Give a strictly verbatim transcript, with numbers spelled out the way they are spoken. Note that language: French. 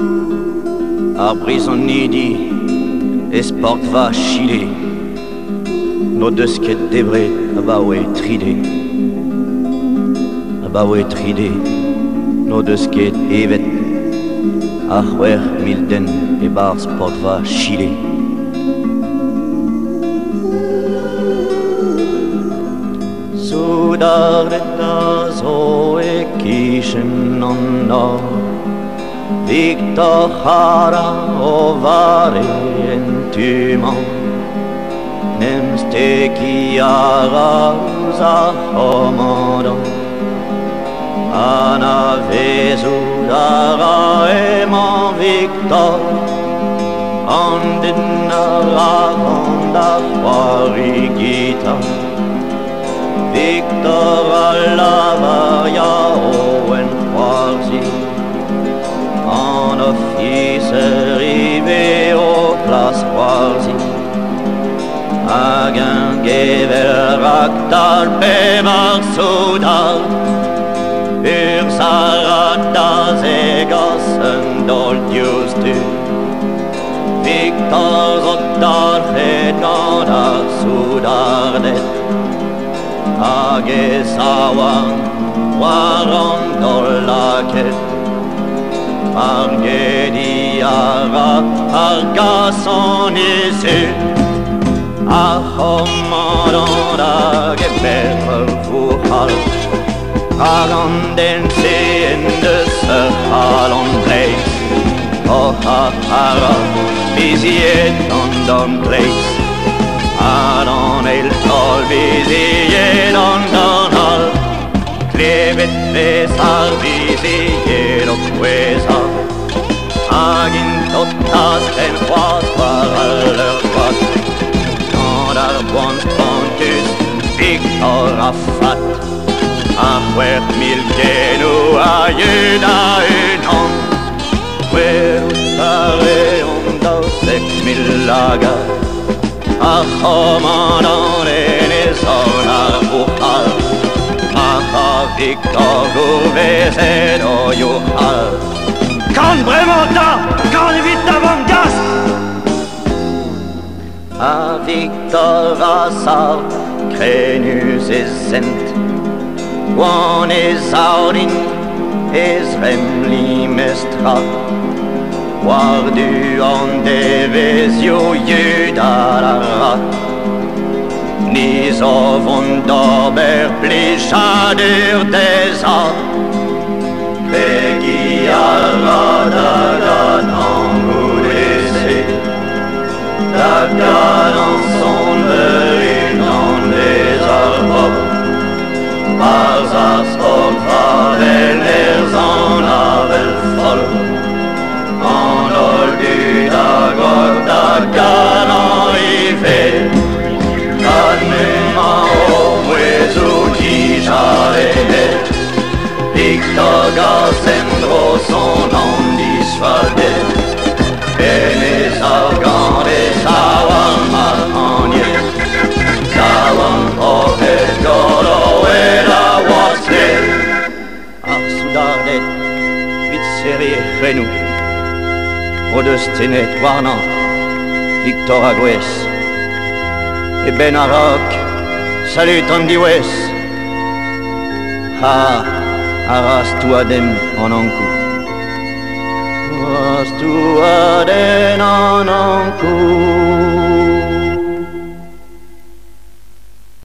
Arbrison nidi, esport va chile, no dusket debre abawe tride, abawe tride, no dusket evet, ahwer milden e bar sport va chile. Sudar de tazo e kishen on no. Victor Jara ovare entuman Nemste kiara uza homodo Ana vezu dara eman Victor Andinara ronda warigita Victor alavaria owen warzi En office arrivé au place Roisy Hagen gevel raktal bevar sodal Ur sarata zegassen dolt just du Victor rottal fedgada sodardet Hage sawan waron dollaket Argediara, Argason ici Ahomadon da geber vuhal Aganden in de serhalon place Oh hara, visiet on don place Adon el tol visiet on don hal Klevet vesar visiet och quesa Agin totas en fas var aller fat Nadar bons pontus Victor Raffat Ahwer milgenu ajuda unom Quer utare onda sec millaga Ahomadon en isonar vuhal Aha Victor Gouvesed och Johal Kan Bremota, kan vita vangas A Victor Vassar, Crenius esent One is Audin, is Remli Mestra War du on Devezio Judalara Ni sovon dober plichadur des arts Peggy alla dagan engoulissé Dagan en son verine en les arbres Barzas och favelers en avel foll En oldu dagor dagan en ivel Admuma o mueso dijarehet Victor Gassendro son nom disfalde Enes argandes awan maranje Dawan profet golo eda wasle Arsudardet vit serie renou Odestenet warna Victor Agües Et Ben Arak salut Andy West Ha Aras tu adem en ankou Aras tu adem en ankou